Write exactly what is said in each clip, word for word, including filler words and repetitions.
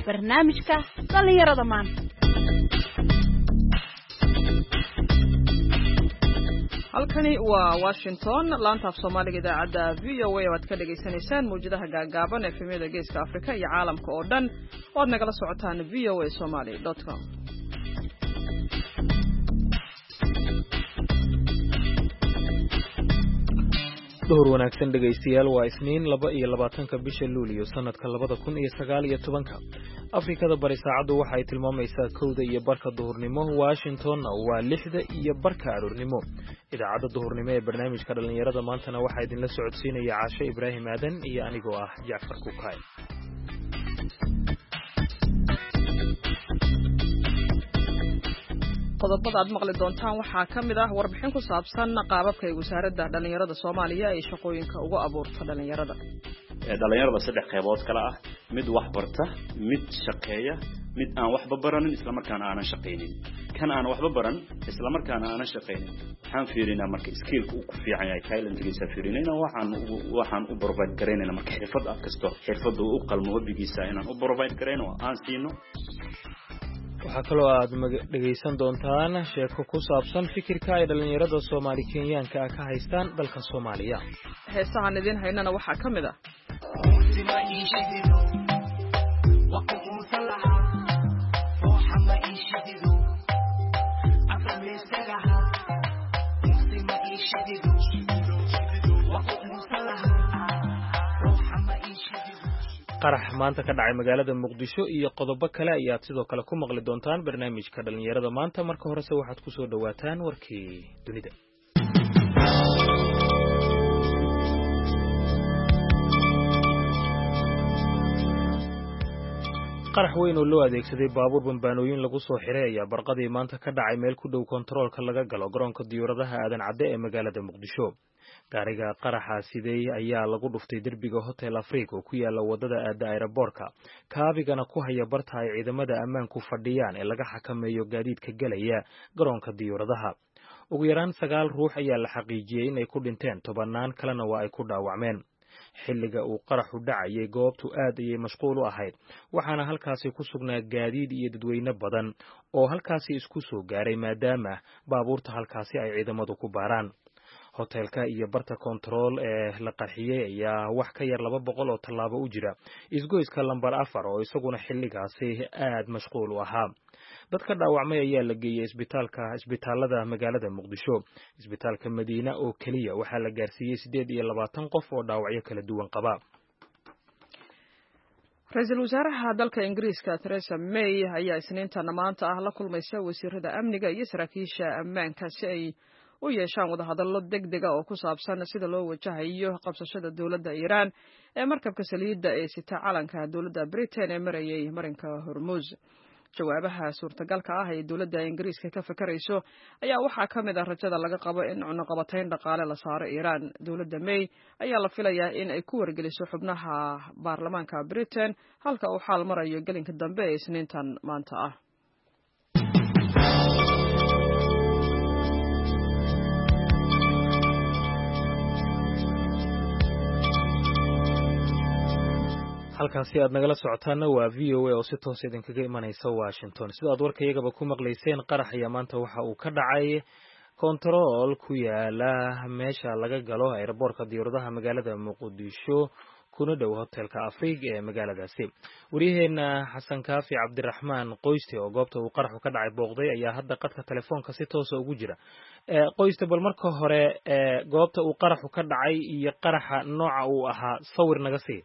barnaamijka dhalinyarada maanta. halkani waa Washington, laanta af Soomaaliga idaacadda V O A oo aad ka dhageysanaysaan muujadaha gaagaaban ee efemyada Geeska Afrika iyo caalamka oo dhan oo aad nagala socotaan v o a somali dot com. dhowr wanaagsan dhegaystayaal, waa Isniin laba iyo labaatanka bisha Luulyo sanadka labada kun iyo sagaal iyo tobanka. Afrikada bari saacadu waxay tilmaamaysaa kowda iyo barka duhurnimo, Washingtonna waa lixda iyo barka aroornimo. Idaacadda duhurnimo ee barnaamijka dhalinyarada maantana waxaa idinla socodsiinaya Caashe Ibraahim Aadan iyo anigoo ah Jacfar Kukaay. qodobada aad maqli doontaan waxaa ka mid ah warbixin ku saabsan qaababka ay wasaaradda dhalinyarada Soomaaliya ay shaqooyinka ugu abuurto dhalinyarada. dhalinyarada saddex qaybood kala ah, mid wax barta, mid shaqeeya, mid aan waxba baranin isla markaana aanan shaqeynin. kan aan waxba baran isla markaana aanan shaqeynin waxaan fiirinaa marka skill-ku uu ku fiican yahay talent-giisa fiirinayna waxaan waxaan u provide gareynayna marka xirfad ah kasto xirfadu uu qalmo wabigiisa inaan u provide gareyno aan siino. waxaa kaloo aad dhegaysan doontaan sheeko ku saabsan fikirka ay dhalinyarada Soomaali Kenyaanka ka haystaan dalka Soomaaliya. heesahan idin haynana waxaa ka mid ah qarax maanta ka dhacay magaalada Muqdisho iyo qodobo kale ayaad sidoo kale ku maqli doontaan barnaamijka dhalinyarada maanta. marka horese waxaad ku soo dhawaataan warkii dunida. qarax weyn oo loo adeegsaday baabuur bambaanooyin lagu soo xiray ayaa barqadii maanta ka dhacay meel ku dhow kontaroolka laga galo garoonka diyaaradaha aadan cadde ee magaalada Muqdisho. gaariga qaraxa sidey ayaa lagu dhuftay derbiga Hotel Africa oo ku yaala wadada aada aeroboorka, kaabigana ku haya barta ay ciidamada ammaanku fadhiyaan ee laga xakameeyo gaadiidka galaya garoonka diyaaradaha. ugu yaraan sagaal ruux ayaa la xaqiijiyey inay ku dhinteen, tobanaan kalena waa ay ku dhaawacmeen. xilliga uu qaraxu dhacayay goobtu aad ayay mashquul u ahayd, waxaana halkaasi ku sugnaa gaadiid iyo dadweyne badan oo halkaasi isku soo gaaray maadaama baabuurta halkaasi ay ciidamadu ku baaraan. hotelka iyo barta control ee la qarxiyey ayaa wax ka yar laba boqol oo tallaabo u jira isgoyska lambar afar oo isaguna xilligaasi aad mashquul u ahaa. dadka dhaawacmay ayaa la geeyey isbitaalka isbitaalada magaalada Muqdisho. isbitaalka Madiina oo kaliya waxaa la gaarsiiyey sideed iyo labaatan qof oo dhaawacyo kala duwan qaba. Ra'iisul Wasaaraha dalka Ingiriiska Theresa May ayaa Isniintan maanta ah la kulmaysa wasiirada amniga iyo saraakiisha ammaanka si ay u yeeshaan wadahadallo degdeg ah oo ku saabsan sida loo wajahayo qabsashada dawladda Iran ee markabka saliidda ee sita calanka dawladda Britain ee marayay marinka Hormuz. jawaabaha suurtagalka ah ee dawladda Ingiriiska ka fakarayso ayaa waxaa ka mid ah rajada laga qabo in cunaqabatayn dhaqaale la saaro Iran. dawladda May ayaa la filayaa in ay ku wargeliso xubnaha baarlamaanka Britain halka uu xaal marayo gelinka dambe ee Isniintan maanta ah. halkaasi aad nagala socotaana waa V O A oo si toos idinkaga imanaysa Washington. sida aad warkayagaba ku maqlayseen, qarax ayaa maanta waxa uu ka dhacay kontarool ku yaala meesha laga galo aeroboorka diyaaradaha magaalada Muqdisho kuna dhow hotelka Africa ee magaaladaasi. wariyaheena Xasan Kaafi Cabdiraxmaan Qoyste oo goobta uu qaraxu ka dhacay booqday ayaa hadda qadka telefoonka si toos ah ugu jira. ee Qoyste, bal marka hore ee goobta uu qaraxu ka dhacay iyo qaraxa nooca uu ahaa sawir naga sii.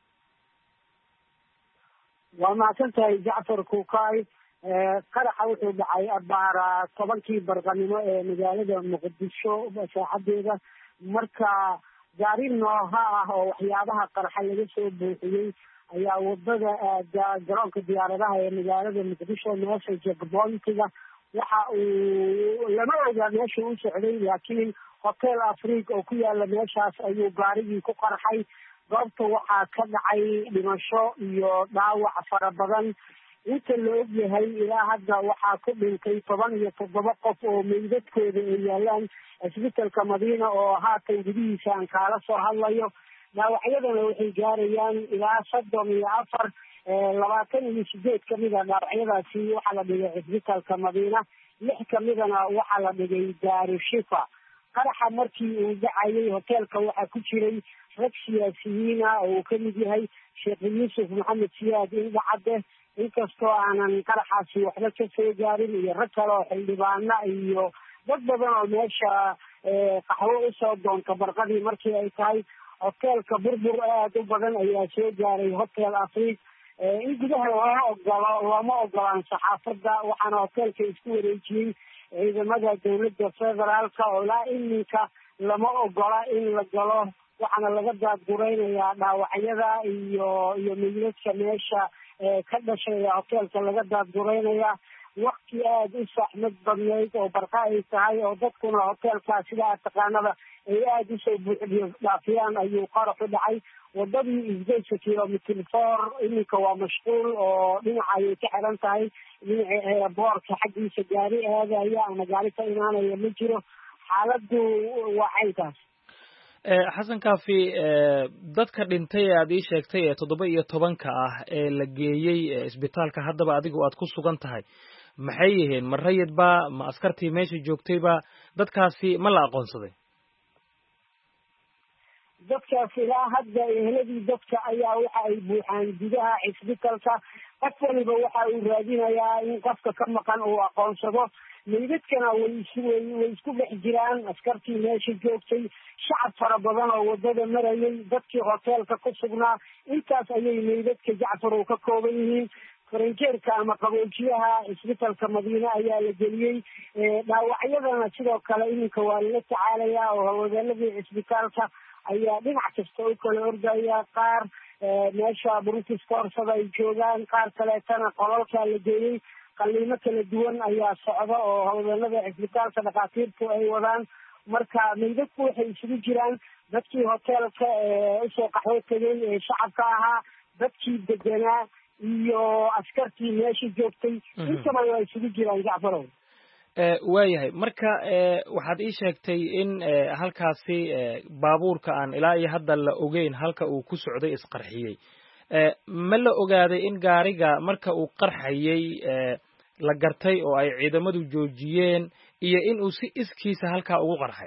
waa mahadsantahay Jacfar Kukaay. qaraxa wuxuu dhacay abaara tobankii barqanimo ee magaalada Muqdisho saacadeeda, marka gaari nooha ah oo waxyaabaha qaraxa laga soo buuxiyey ayaa wadada garoonka diyaaradaha ee magaalada Muqdisho meesha checkpointiga waxa uu lama oga meesha uu socday, laakiin Hotel Africa oo ku yaala meeshaas ayuu gaarigii ku qarxay. goobta waxaa ka dhacay dhimasho iyo dhaawac fara badan. inta la og yahay ilaa hadda waxaa ku dhintay toban iyo toddoba qof oo meydadkooda ay yaalaan isbitaalka Madiina oo haatan gudihiisa aan kaala soo hadlayo. dhaawacyadana waxay gaarayaan ilaa soddon iyo afar. labaatan iyo sideed kamida dhaawacyadaasi waxaa la dhigay cisbitaalka madiina lix kamidana waxaa la dhigay daarushifa. qaraxa markii uu dhacayay hoteelka waxaa ku jiray rag siyaasiyiina oo uu kamid yahay sheekh yuusuf maxamed siyaad indhacade, inkastoo aanan qaraxaasi waxba ka soo gaarin, iyo rag kale oo xildhibaana iyo dad badan oo meesha qaxwo usoo doonta barqadii markii ay tahay. hoteelka burbur aada u badan ayaa soo gaaray hotel afriik. in gudaha lama ogolo looma ogolaan saxaafadda, waxaana hoteelka isku wareejiyey ciidamada dawladda federaalka oo ilaa iminka lama ogola in la galo, waxaana laga daadguraynayaa dhaawacyada iyo iyo meydadka meesha ka dhashay ee hoteelka laga daadguraynaya. wakti aada u saxmad badnayd oo barqa ay tahay oo dadkuna hoteelka sida aad taqaanada ay aada usoo buuxdiyo dhaafiyaan ayuu qarax u dhacay. wadadii isgoyska kilomitr four iminka waa mashquul oo dhinaca ayay ka xiran tahay. dhinaca airboortka xaggiisa gaari aadaya ama gaari ka imaanaya ma jiro. xaaladu waa caynkaas. xasan kaafi, dadka dhintay ee aad ii sheegtay ee toddoba iyo tobanka ah ee la geeyey isbitaalka haddaba adigu aad ku sugan tahay maxay yihiin? ma rayid ba ma askartii meesha joogtayba? dadkaasi ma la aqoonsaday? dadkaas ilaa hadda eheladii dadka ayaa waxa ay buuxaan gudaha cisbitaalka. qof waliba waxa uu raadinayaa in qofka ka maqan uu aqoonsado. meydadkana way way isku dhex jiraan askartii meesha joogtay, shacab fara badan oo wadada marayay, dadkii hoteelka ku sugnaa. intaas ayay meydadka Jacfar uu ka kooban yihiin. faranjeerka ama qaboojiyaha cisbitaalka madiine ayaa la geliyey. dhaawacyadana sidoo kale iminka waa lala tacaalayaa oo hawlwadeenadii cisbitaalka ayaa dhinac kasta u kala ordaya. qaar meesha brutis koorsada ay joogaan, qaar kaleetana qolalkaa la geeyey. qaliimo kala duwan ayaa socda oo hawlwadeenada cisbitaalka dhakhaatiirtu ay wadaan. marka meydadku waxay isugu jiraan dadkii hoteelka usoo qaxwo tegay ee shacabka ahaa, dadkii deganaa iyo askartii meesha joogtay. intaba waa isugu jiraan Jacfarow. waayahay, marka waxaad ii sheegtay in halkaasi baabuurka aan ilaa iyo hadda la ogeyn halka uu ku socday isqarxiyey. ma la ogaaday in gaariga marka uu qarxayey la gartay oo ay ciidamadu joojiyeen iyo in uu si iskiisa halkaa ugu qarxay?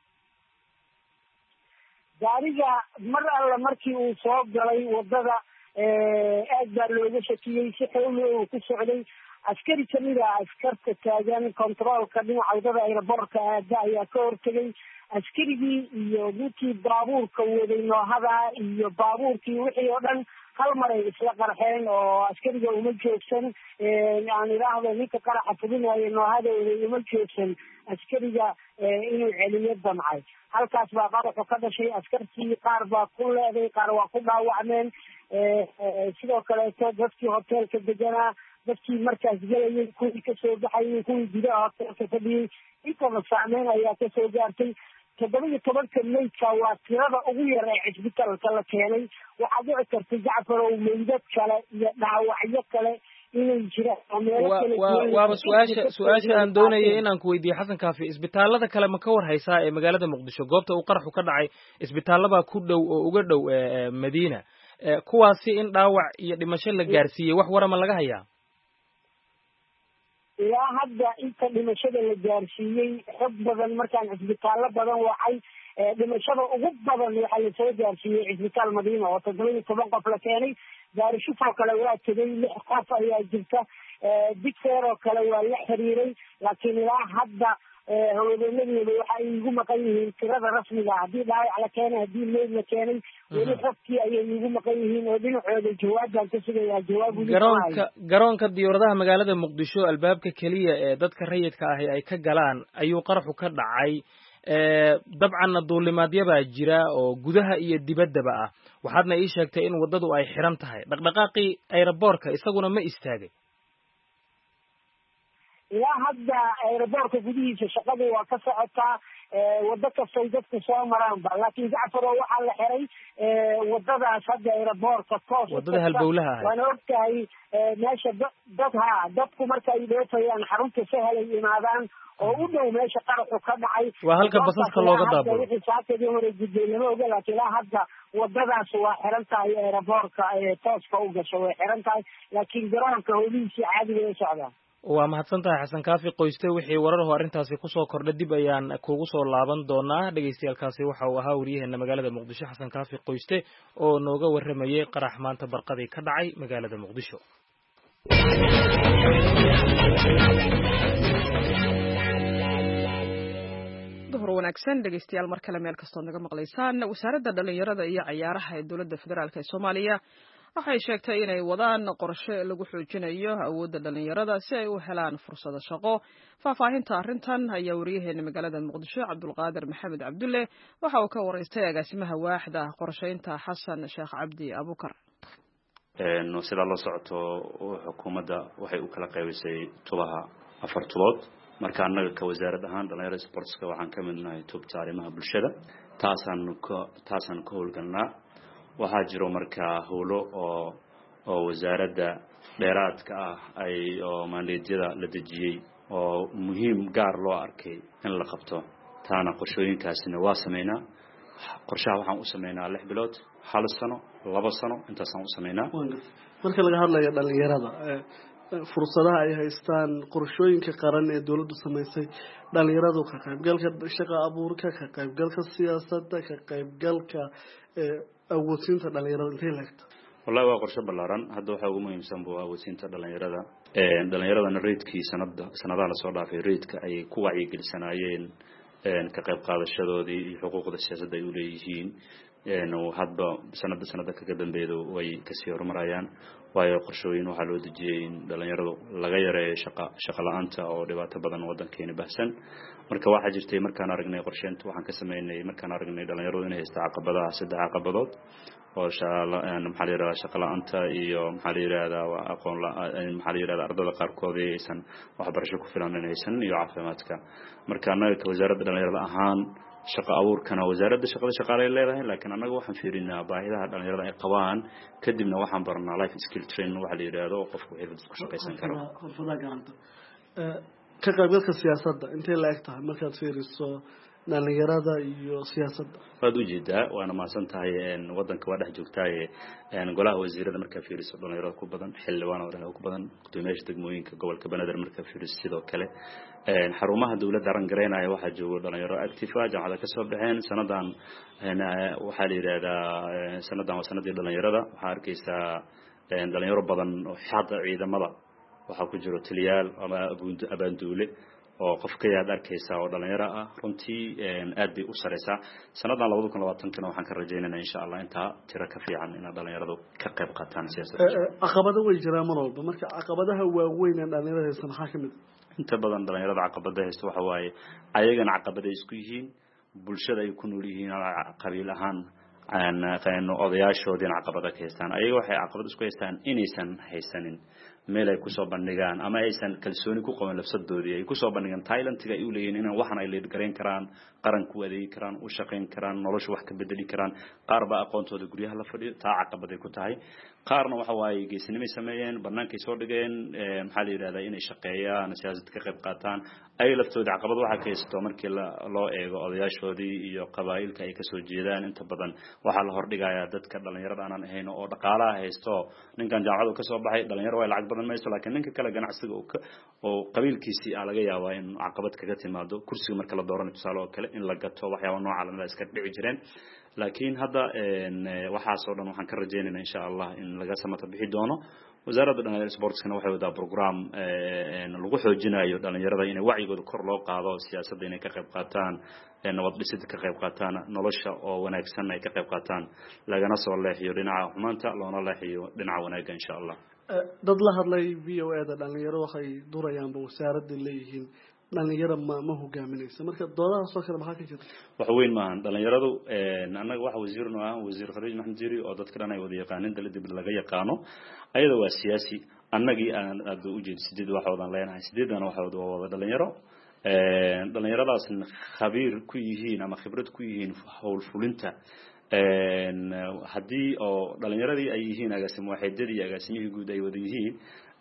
gaariga mar alla markii uu soo galay wadada aad baa looga shakiyey, si xowli uu ku socday. askari kamida askarta taagan controolka dhinaca wadada airboortka aada ayaa ka hortegay. askarigii iyo ninkii baabuurka waday noohada iyo baabuurkii wixii oo dhan hal mar ay isla qarxeen oo askariga uma joogsan. aan idhaahdo ninka qaraxa fudinaya noohada waday uma joogsan askariga inuu celiyo damcay. halkaas baa qaraxu ka dhashay. askartii qaar baa ku leeday, qaar waa ku dhaawacmeen. sidoo kaleeto dadkii hoteelka deganaa, dadkii markaas gelayay, kuwii kasoo baxayay, kuwii gudaha hoteelka fadhiyey, intaba saameyn ayaa kasoo gaartay. toddoba iyo tobanka meydka waa tirada ugu yar ee cisbitaalka la keenay. waxaa dhici kartay Jacfarow meydad kale iyo dhaawacyo kale inay jiraan oo meelo kale waaba su-aasha su-aasha aan doonayay inaan ku weydiiyo xasan kaafi. isbitaalada kale ma ka war haysaa ee magaalada muqdisho? goobta uu qaraxu ka dhacay isbitaalabaa ku dhow oo uga dhow madiina. kuwaasi in dhaawac iyo dhimasho la gaarsiiyey wax warama laga hayaa? ilaa hadda inta dhimashada la gaarsiiyey xog badan markaan cisbitaallo badan wacay. dhimashada ugu badan waxaa lasoo gaarsiiyey cisbitaal madiina oo toddoba iyo toban qof la keenay. daarishufoo kale waa tegay, lix qof ayaa jirta. digseer oo kale waa la xiriiray, laakiin ilaa hadda hawlwadeenadooda waxa ay igu maqan yihiin tirada rasmiga. haddii dhaawac la keenay, haddii meyd la keenay, weli xogtii ayay igu maqan yihiin oo dhinacooda jawaabaan ka sugayaa. jawaab garoonka garoonka diyaaradaha magaalada muqdisho albaabka keliya ee dadka rayidka ahi ay ka galaan ayuu qaraxu ka dhacay. dabcanna duulimaadyabaa jira oo gudaha iyo dibaddaba ah. waxaadna ii sheegtay in waddadu ay xiran tahay. dhaqdhaqaaqii aeroboortka isaguna ma istaagay? ilaa hadda aeroboortka gudihiisa shaqadu waa ka socotaa wado kastay dadku soo maraanba laakiin jacfar oo waxaa la xiray wadadaas hadda aeroboortka toos wadada halbowlaha ah waana ogtahay meesha dad ha dadku marka ay dheefayaan xarunta sahal ay imaadaan oo u dhow meesha qaraxu ka dhacay waa halka basaska looga daabulo wixii saacadii hore gudbay lama oga laakiin ilaa hadda wadadaas waa xiran tahay aeroboortka tooska u gasho way xiran tahay laakiin garoonka howlihiisii caadiga u socdaa waa mahadsan tahay xasan kaafi qoyste wixii wararhu arrintaasi kusoo kordha dib ayaan kugu soo laaban doonaa dhegaystayaalkaasi waxa uu ahaa wariyaheena magaalada muqdisho xasan kaafi qoyste oo nooga warramayay qarax maanta barqadii ka dhacay magaalada muqdisho duhur wanaagsan dhegaystayaal mar kale meel kastood naga maqlaysaan wasaaradda dhalinyarada iyo cayaaraha ee dowladda federaalk ee soomaaliya waxay sheegtay inay wadaan qorshe lagu xoojinayo awoodda dhalinyarada si ay u helaan fursado shaqo faahfaahinta arrintan ayaa wariyaheena magaalada muqdisho cabdulqaadir maxamed cabdulle waxa uu ka waraystay agaasimaha waaxda qorshaynta xasan sheekh cabdi abukar sidaa la socoto xukuumadda waxay u kala qaybisay tubaha afar tulood marka annaga ka wasaarad ahaan dhalinyarada sportska waxaan ka mid nahay tubta arrimaha bulshada taasaan ka taasaan ka howlgalnaa waxaa jiro markaa howlo oo oo wasaaradda dheeraadka ah ay oo maandeedyada la dejiyey oo muhiim gaar loo arkay in la qabto taana qorshooyinkaasina waa sameynaa qorshaha waxaan u sameynaa lix bilood hal sano laba sano intaasaan u sameynaa marka laga hadlayo dhalinyarada fursadaha ay haystaan qorshooyinka qaran ee dawladdu samaysay dhalinyaradu ka qaybgalka shaqo abuurka ka qaybgalka siyaasadda ka qaybgalka awoodsiinta dhalinyarada intay leegta wallahi waa qorshe ballaaran hadda waxaa ugu muhiimsan buu awoodsiinta dhalinyarada dhalinyaradana reedkii sanada sanadaha lasoo dhaafay reedka ay ku wacyigelisanaayeen ka qayb qaadashadoodii iyo xuquuqda siyaasadda ay u leeyihiin hadba sanada sanada kaga dambeedo way kasii horumarayaan waayo qorshooyin waxaa loo dejiyey in dhalinyaradu laga yareeyo shaqa shaqa la-aanta oo dhibaato badan waddankeena baahsan marka waxaa jirtay markaan aragnay qorsheynta waxaan ka sameynay markaan aragnay dhalinyaradu inay haysta caqabadaha saddex caqabadood oo maxaa la yidhahdaa shaqa la-aanta iyo maxaa la yidhahdaa aqoon maxaa la yidhahdaa ardada qaarkoodii aysan waxbarasho ku filan in haysan iyo caafimaadka marka annaga ka wasaaradda dhalinyarada ahaan shaqa abuurkana wasaaradda shaqada shaqaalay leedahay laakiin annaga waxaan fiirinaa baahidaha dhalinyarada ay qabaan kadibna waxaan baranaa life skill training waxa la yidhaahdo qofku xirfad ku shaqaysan karo ka qaybgalka siyaasadda intay la eg tahay markaad fiiriso dhalinyarada iyo siyaasadda waad ujeedaa waana mahadsan tahay waddanka waa dhex joogtaaye golaha wasiirada markaa fiiriso dhalinyarada ku badan xildhibaan oo dhan ku badan gudoomiyaasha degmooyinka gobolka banaadir markaa fiiriso sidoo kale xarumaha dawladda aran gareynaya waxaa joogo dhalinyaro active ah jaamacada ka soo baxeen sanadan waxaa la yidhaahdaa sanadan waa sanadii dhalinyarada waxaa arkaysaa dhalinyaro badan oo xada ciidamada waxaa ku jiro taliyaal ama abaanduule oo qofka yaad arkaysa oo dhalinyaro ah runtii aad bay u sareysaa sanadan labada kun labaatankana waxaan ka rajaynaynaa insha allah intaa tiro ka fiican in dhalinyaradu ka qayb qaataan siyaasadda caqabado way jiraan mar walba marka caqabadaha waaweyn ee dhalinyarada haysta maxaa ka mid inta badan dhalinyarada caqabada haysta waxa waaye ayagana caqabad ay isku yihiin bulshada ay ku nool yihiin qabiil ahaan odayaashoodiina caqabada ka haystaan ayaga waxay caqabad isku haystaan inaysan haysanin meel ay kusoo bandhigaan ama aysan kalsooni ku qaban lafsadoodii ay kusoo bandhigaan Thailandtiga ay u leeyihiin in waxan ay leed gareyn karaan qaranku adeegi karaan u shaqeyn karaan nolosha wax ka bedeli karaan qaar ba aqoontooda guryaha la fadhiyo taa caqabad ay ku tahay qaarna waxa waaye geesinimo sameeyeen banaanka soo dhigeen maxaa la yiraahdaa inay shaqeeyaan siyaasadda ka qayb qaataan ay laftooda caqabad waxa ka haysto markii loo eego odayaashoodii iyo qabaa'ilka ay ka soo jeedaan inta badan waxa la hordhigayaa dadka dhalinyarada aan ahayn oo dhaqaalaha haysto ninkan jaamacadu ka soo baxay dhalinyaro way lacag badan mayso laakiin ninka kale ganacsiga oo qabiilkiisii ah laga yaabaa in caqabad kaga timaado kursiga marka la dooranayo tusaale oo kale in la gato waxyaabo nooca la iska dhici jireen laakiin hadda waxa soo dhan waxaan ka rajaynaynaa insha Allah in laga samata bixi doono wasaaradda dhalinyarada sportskana waxay wadaa program lagu xoojinayo dhalinyarada in wacyigooda kor loo qaado siyaasadda inay ka qayb qaataan nabad dhisid ka qayb qaataan nolosha oo wanaagsan ay ka qayb qaataan lagana soo leexiyo dhinaca xumaanta loona leexiyo dhinaca wanaagga insha Allah dad la hadlay V O A da dhalinyaro waxay durayaan wasaaradda leeyihiin dhalinyaro ma ma hogaaminaysa marka doodaha soo kale maxaa ka jira wax weyn maahan dhalinyaradu een annaga waxa wasiirno ah wasiir Khadij Maxamed Jiri oo dadka dhan ay wada yaqaaneen dalada dib laga yaqaano ayada waa siyaasi annagii aan aad u jeed sideed waxoodan leenahay sideedana waxood waa wada dhalinyaro een dhalinyaradaas khabiir ku yihiin ama khibrad ku yihiin hawl fulinta een hadii oo dhalinyaradii ay yihiin agaasimo waxeedadii agaasimihii guud ay wada yihiin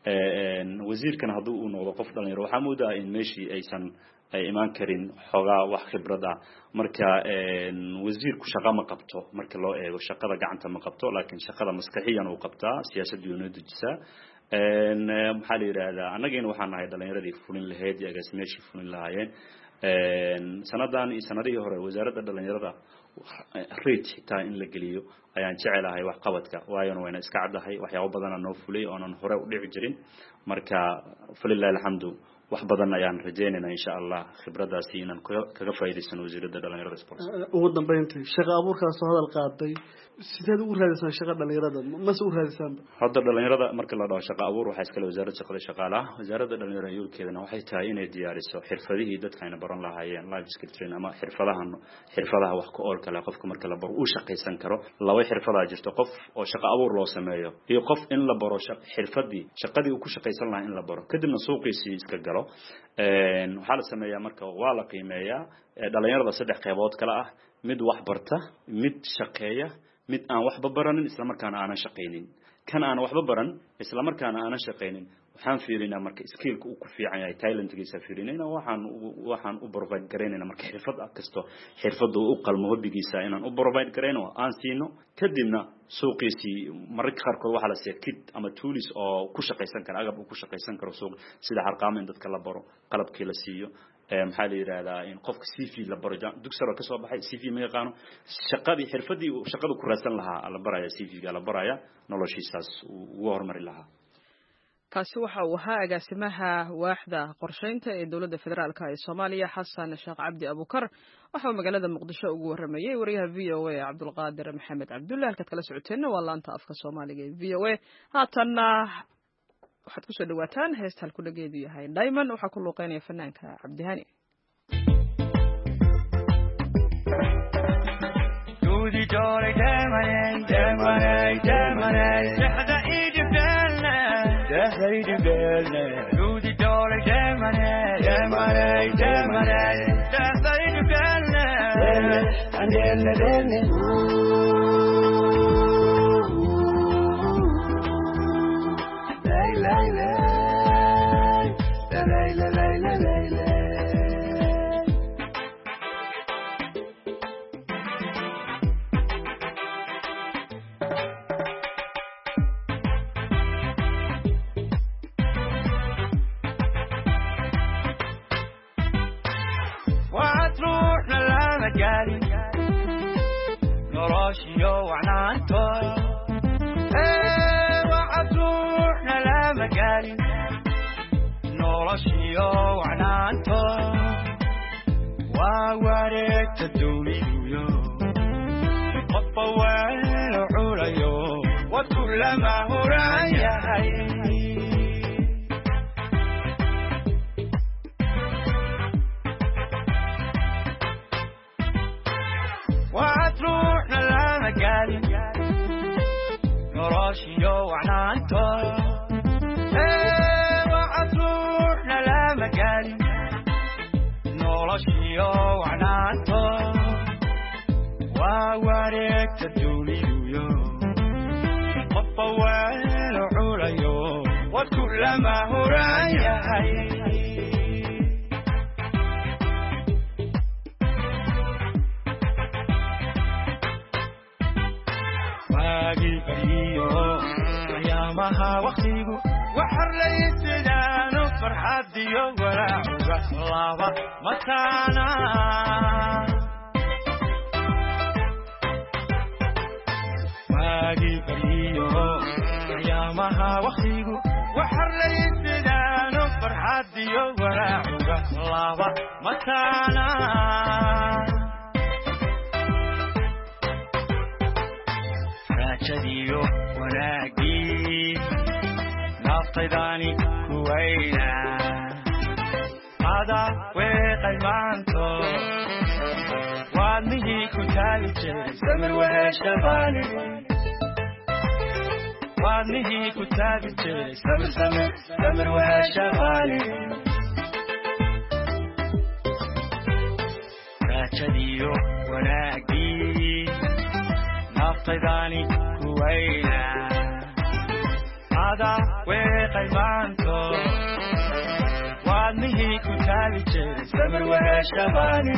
een wasiirkan haduu uu noqdo qof dhalinyaro waxa moodaa in meeshii aysan ay imaan karin xogaa wax khibrad ah marka een wasiirku shaqo ma qabto marka loo eego shaqada gacanta ma qabto laakiin shaqada maskaxiyan uu qabtaa siyaasadda iyo nadiijisa een maxaa la yiraahdaa anageen waxaan nahay dhalinyaradii fulin lahayd iyo agaasimeeshii fulin lahaayeen een sanadan iyo sanadihii hore wasaaradda dhalinyarada rate xitaa in la geliyo ayaan jecelahay wax qabadka waayana wayna iska cadahay waxyaabo badan oo noo fulay oo aan hore u dhici jirin marka falillahi alhamdu wax badan ayaan rajaynaynaa insha Allah khibradaasi inaan kaga faa'iideysano wasiirada dhalinyarada sports ugu dambeyntii shaqo abuurkaas oo hadal qaaday sideed u raadisay shaqo dhalinyarada ma soo raadisaan hadda dhalinyarada marka la dhaho shaqo abuur waxa iska leh wasaaradda shaqada shaqaalaha wasaaradda dhalinyarada yoolkeedana waxay tahay inay diyaariso xirfadihii dadka ay baran lahaayeen life skill training ama xirfadaha xirfadaha wax ku ool kale qofka marka la baro uu shaqaysan karo laba xirfadaha jirto qof oo shaqo abuur loo sameeyo iyo qof in la baro xirfadii shaqadii uu ku shaqaysan lahaa in la baro kadibna suuqiisii iska galo een waxa la sameeyaa marka waa la qiimeeyaa dhalinyarada saddex qaybood kala ah mid wax barta mid shaqeeya mid aan waxba baranin isla markaana aan shaqeynin kan aan waxba baran isla markaana aan shaqeynin waxaan fiirinaa marka skillka uu ku fiican yahay talentkiisa fiirinayna waxaan waxaan u provide gareynaa marka xirfad kasto xirfadu uu qalmo hobbigiisa inaan u provide gareyno aan siino kadibna suuqiisi marka qaarkood waxa la siiyaa kit ama tools oo ku shaqeysan kara agab uu ku shaqeysan karo suuq sida harqaamin dadka la baro qalabkii la siiyo maxaa la yiraahdaa in qofka C V la baro dugsaro ka soo baxay C V ma yaqaano shaqadii xirfadii shaqadu ku raadsan lahaa la baraya C V-ga la baraya noloshiisaas uu horumari lahaa kaasi waxa uu ahaa agaasimaha waaxda qorsheynta ee dowladda federaalka ee Soomaaliya Xasan Sheekh Cabdi Abukar waxa uu magaalada Muqdisho ugu waramayay wariyaha V O A Cabdulqaadir Maxamed Cabdullaah halka kala socoteena waa laanta afka Soomaaliga ee V O A haatanna waxaad ku soo dhawaataan heesta halku dhageedu yahay Diamond waxa ku luuqeynaya fanaanka Cabdihani Duudi jore Diamond Diamond Diamond sahda idbalna sahda idbalna Duudi jore Diamond Diamond Diamond sahda idbalna andela dene نراشيو وعنانتو ايه وعطروحنا لا مجالي نراشيو وعنانتو وواريك تدوميو والطوال عوليو وكل ما هو رايحي وعطروحنا لا مجالي نراشيو وعنانتو ايه وعطروحنا لا مجالي نراشيو وعنانتو وواريك تدوميو والطوال عوليو وكل ما هو رايحي يامها وقتيقو وحر ليسدانو فرحات ديو ولا عوغة الله متانا واقي بريو يامها وقتيقو وحر ليسدانو فرحات ديو ولا عوغة الله متانا شديو وناقي نفطداني كوينا ada weeqay maanto waadnihii ku taagi jiray samir weheshabaani waadnihii ku taagi jiray samir samir samir weheshabaani raajadiyo wanaagii naftaydaani kuwayna ada weeqay maanto waadnihii ku taagi jiray samir weheshabaani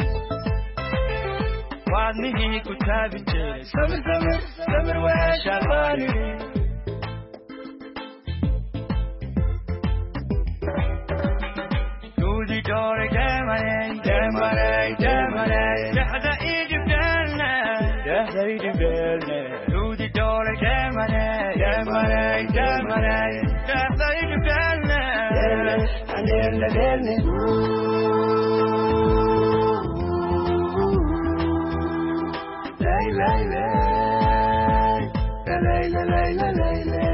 waadnihii ku taagi jiray samir samir samir weheshabaani duudi doore demanay demanay demanay dexda idibdelne dexda idibdelne duudi doore demanay demanay demanay dexda idibdelne anerle delne lay lay lay lay lay lay lay lay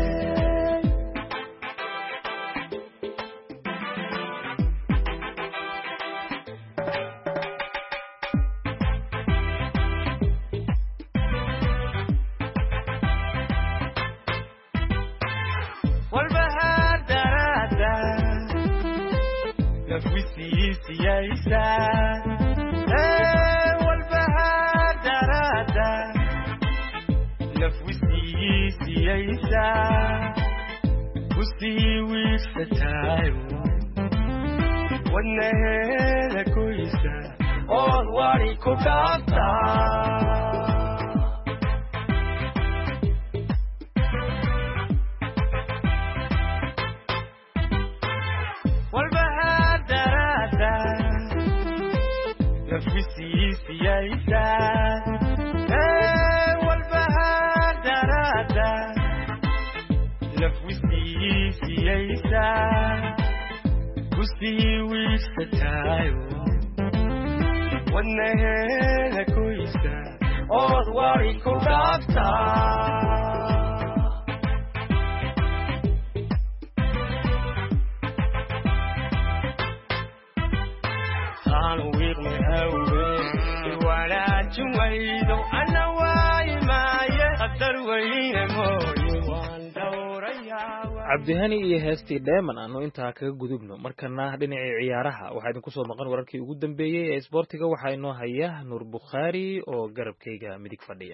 cabdihani iyo heestii dheeman aanu intaa kaga gudubno markana dhinacii ciyaaraha waxaa idinku soo maqan wararkii ugu dambeeyey ee isboortiga waxaa inoo haya nuur bukhaari oo garabkayga midig fadhiya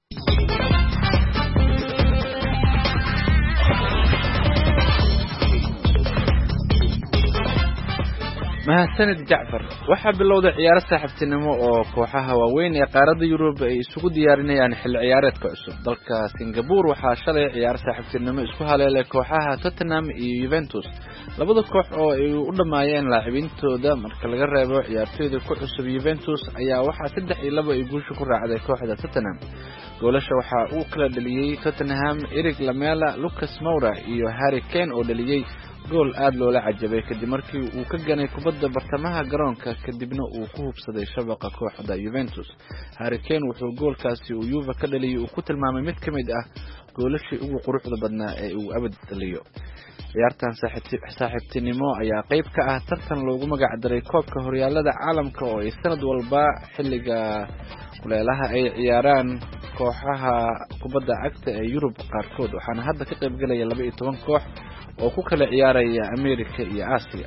mahadsanid jacfar waxaa bilowday ciyaaro saaxiibtinimo oo kooxaha waaweyn ee qaaradda yurub ay isugu diyaarinayaan xilli ciyaareedka cusub dalka singapore waxaa shalay ciyaaro saaxiibtinimo isku haleelay kooxaha Tottenham iyo Juventus labada koox oo ay u dhamaayeen laacibintooda marka laga reebo ciyaartoyda ku cusub Juventus ayaa waxaa saddex iyo laba ay guusha ku raacday kooxda Tottenham goolasha waxaa uu kala dhaliyay Tottenham Eric Lamela Lucas Moura iyo Harry Kane oo dhaliyay gool aad loola cajabay kadib markii uu ka ganay kubadda bartamaha garoonka kadibna uu ku hubsaday shabaqa kooxda Juventus Harry Kane wuxuu goolkaasi uu Juve ka dhaliyay uu ku tilmaamay mid kamid ah goolashii ugu quruxda badnaa ee uu abad dhaliyo ciyaartan saaxiibtinimo ayaa qayb ka ah tartan loogu magac daray koobka horyaalada caalamka oo ay sanad walba xilliga kuleelaha ay ciyaaraan kooxaha kubadda cagta ee Yurub qaarkood waxaana hadda ka qayb galaya laba iyo toban koox oo ku kala ciyaaraya America iyo Aasiya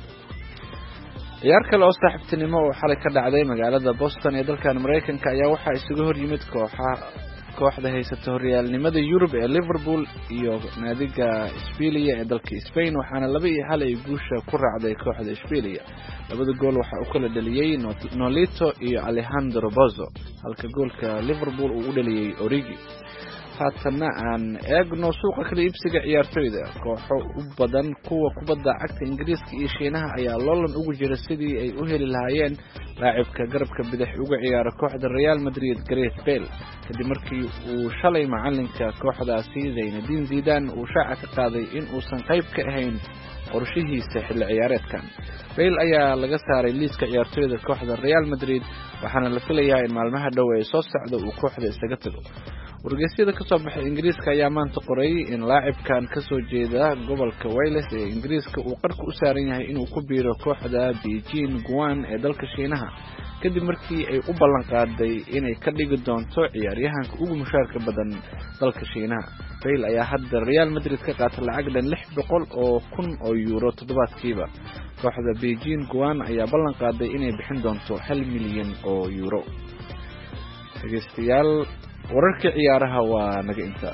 ciyaar kale oo saaxiibtinimo oo xalay ka dhacday magaalada Boston ee dalka Mareykanka ayaa waxa isugu hor yimid kooxaha kooxda haysata horyaalnimada Yurub ee Liverpool iyo naadiga Sevilla ee dalka Spain waxaana laba iyo hal ay guusha ku raacday kooxda Sevilla labada gool waxa uu kala dhaliyay Nolito iyo Alejandro Bozo halka goolka Liverpool uu u dhaliyay Origi haatana aan eegno suuqa kala iibsiga ciyaartoyda kooxo u badan kuwa kubadda cagta Ingiriiska iyo Shiinaha ayaa loolan ugu jira sidii ay u heli lahaayeen laacibka garabka bidix uga ciyaara kooxda Real Madrid Gareth Bale kadib markii uu shalay macalinka kooxdaasi Zinedine Zidane uu shaaca ka qaaday in uusan qayb ka ahayn qorshihiisa xilli ciyaareedkan Bale ayaa laga saaray liiska ciyaartoyda kooxda Real Madrid waxaana la filayaa in maalmaha dhow ay soo socdo uu kooxda isaga tago wargeysyada ka soo baxay ingiriiska ayaa maanta qoray in laacibkan ka soo jeeda gobolka Wales ee ingiriiska uu qarka u saaran yahay inuu ku biiro kooxda Beijing Guan ee dalka Shiinaha kadib markii ay u ballan qaaday inay ka dhigi doonto ciyaaryahanka ugu mushaarka badan dalka Shiinaha. Bale ayaa hadda Real Madrid ka qaatay lacag dhan lix boqol oo kun oo euro toddobaadkiiba. kooxda Beijing Guan ayaa ballan qaaday inay bixin doonto hal milyan oo euro. dhageystayaal wararka ciyaaraha waa naga inta.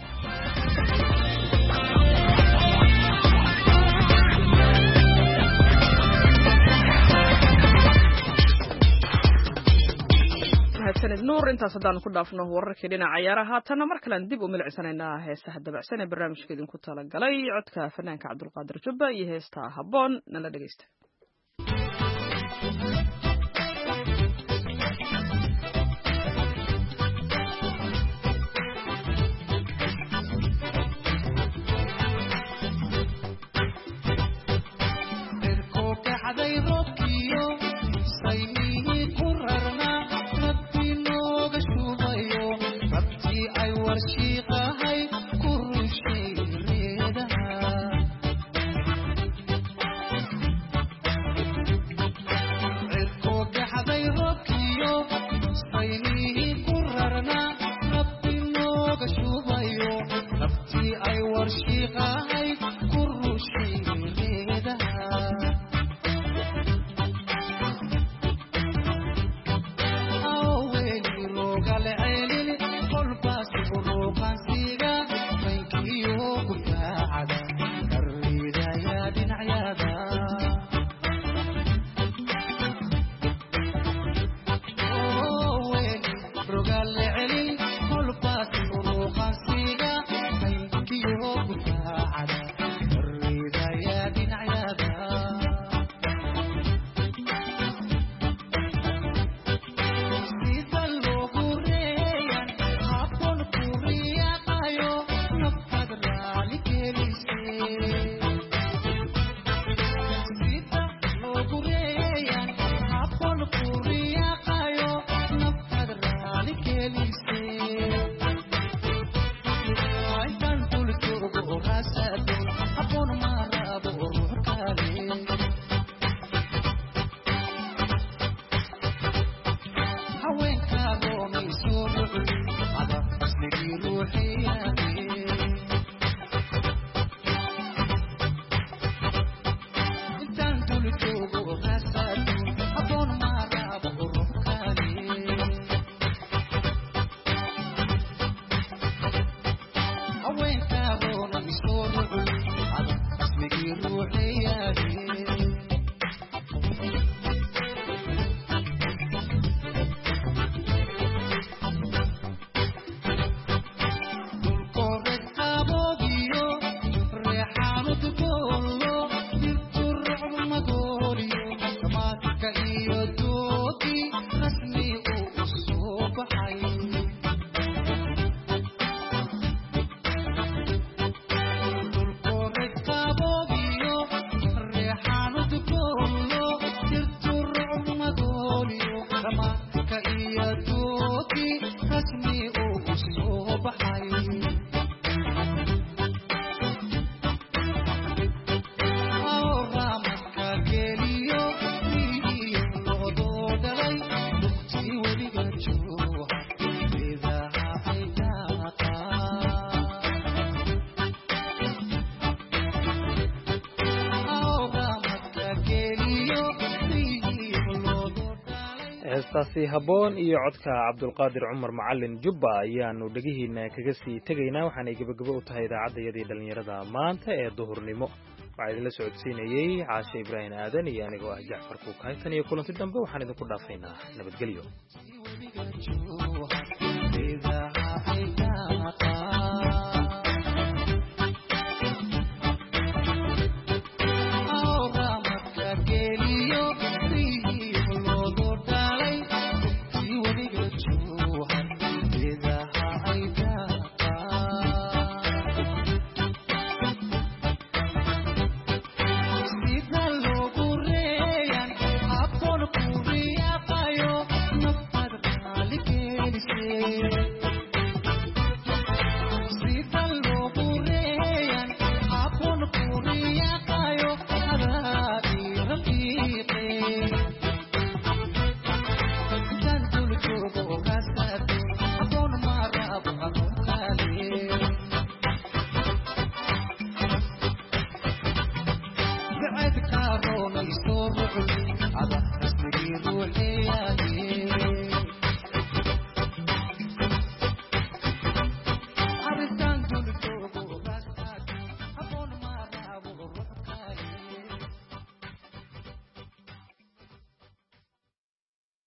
mahadsanid nuur intaas haddaan ku dhaafno wararkii dhinaca ciyaaraha haatana mar kalean dib u milicsanaynaa heesaha dabacsan ee barnaamijka idinku talagalay codka fanaanka cabdulqaadir jubba iyo heesta habboon nala dhegeysta. heestaasi habboon iyo codka cabdulqaadir cumar macalin jubba ayaanu dhegihiina kaga sii tegaynaa waxaanay gebagabo u tahay idaacaddayadii dhallinyarada maanta ee duhurnimo waxaa idinla socodsiinayey caashe ibraahim aadan iyo anigoo ah jacfar kuukay tan iyo kulanti dambe waxaan idinku dhaafaynaa nabadgelyo. Thank you. يا